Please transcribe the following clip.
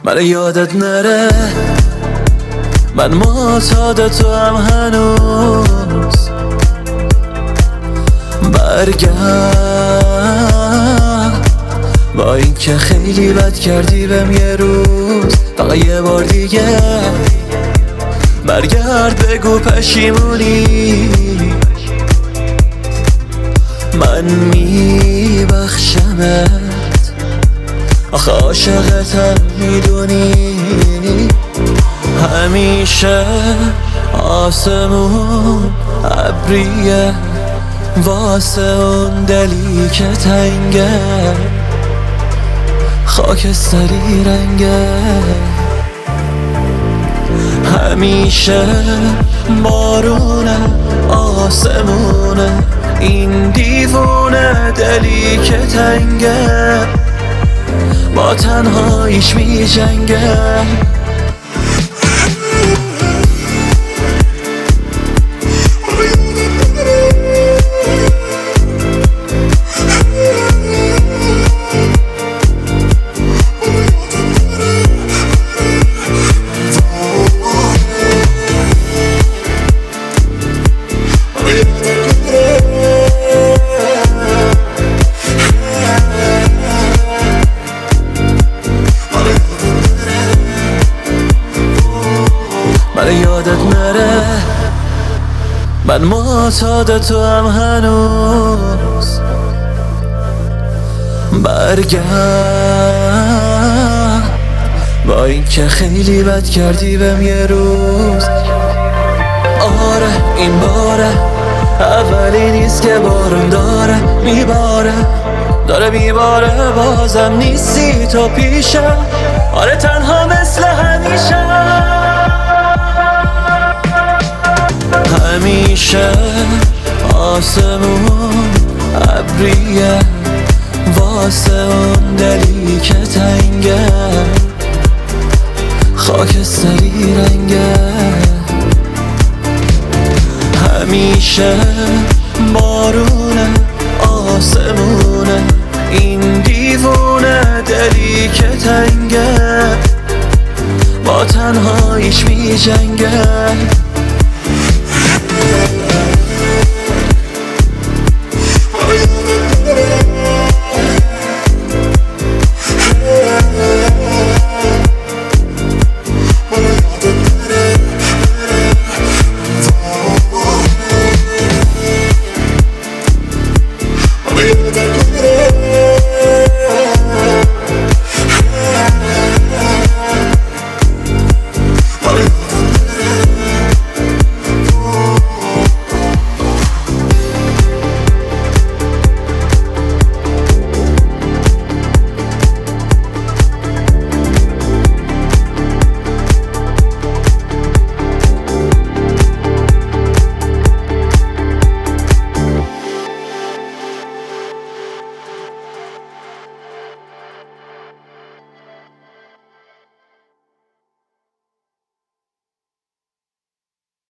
من یادت نره من معتاد تو هم هنوز. برگرد با این که خیلی بد کردی بهم یه روز، فقط یه بار دیگه برگرد بگو پشیمونی. من میبخشمت آخه عاشقتم میدونی. همیشه آسمون ابریه واسه اون دلی که تنگه، خاکستری رنگه. همیشه بارونه آسمونه این دیوونه دلی که تنگه، با تنهاییش می جنگه. من یادت نره من معتاد تو هم هنوز. برگرد با این که خیلی بد کردی بهم یه روز. آره این باره اولی نیست که بارون داره میباره بازم نیستی تو پیشه. آره تنها مثل همیشه. همیشه آسمون ابریه واسه اون دلی که تنگه، خاکستری رنگه. همیشه بارونه آسمونه این دیوونه دلی که تنگه، با تنهاییش می جنگه. We'll be right back.